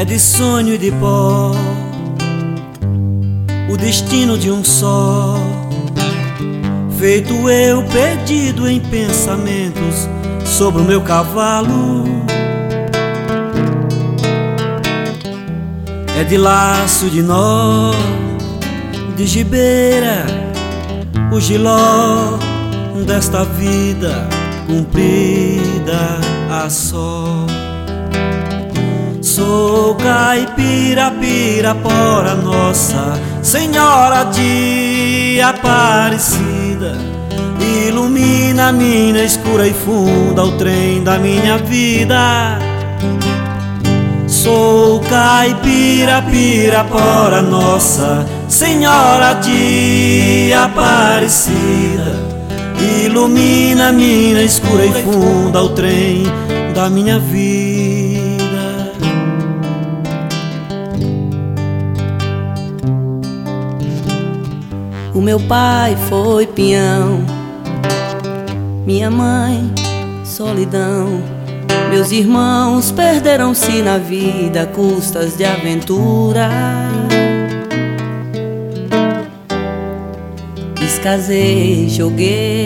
é de sonho e de pó, o destino de um só, feito eu perdido em pensamentos sobre o meu cavalo. É de laço de nó, de gibeira, o giló desta vida cumprida a só. Sou caipira, Pirapora, Nossa Senhora de Aparecida, ilumina a mina escura e funda o trem da minha vida. Sou caipira, Pirapora, Nossa Senhora de Aparecida, ilumina a mina escura e funda o trem da minha vida. O meu pai foi peão, minha mãe solidão. Meus irmãos perderam-se na vida a custas de aventura. Descasei, joguei,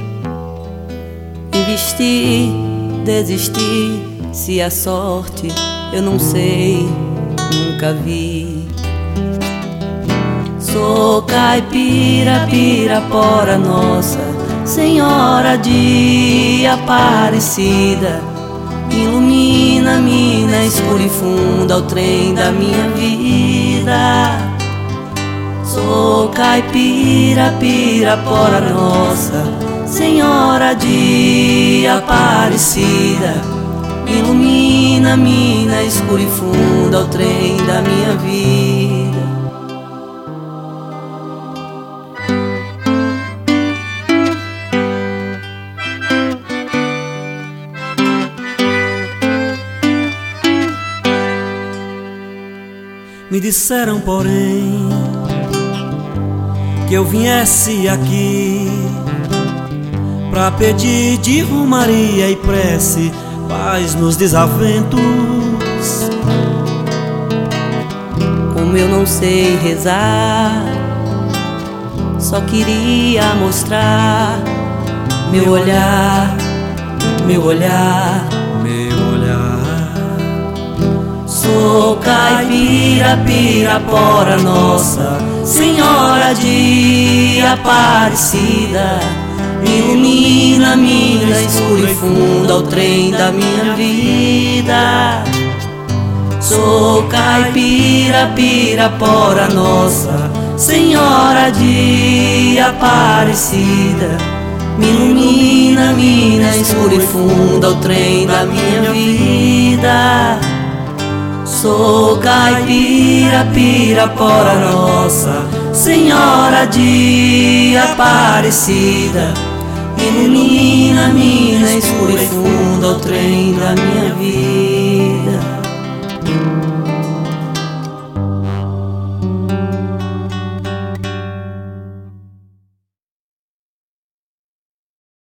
investi, desisti. Se a sorte eu não sei, nunca vi. Sou caipira, Pirapora, Nossa Senhora de Aparecida, ilumina a mina escura e funda o trem da minha vida. Sou caipira, Pirapora, Nossa Senhora de Aparecida, ilumina a mina escura e funda o trem da minha vida. Me disseram, porém, que eu viesse aqui pra pedir de romaria e prece paz nos desaventos. Como eu não sei rezar, só queria mostrar meu olhar, meu olhar, meu olhar. Sou caipira, Pirapora, Nossa Senhora de Aparecida, ilumina a mina escura e funda o trem da minha vida. Sou caipira, Pirapora, Nossa Senhora de Aparecida, ilumina a mina escura e funda o trem da minha vida. Sou caipira, Pirapora, Nossa Senhora de Aparecida, ilumina a mina escura e funda o trem da minha vida.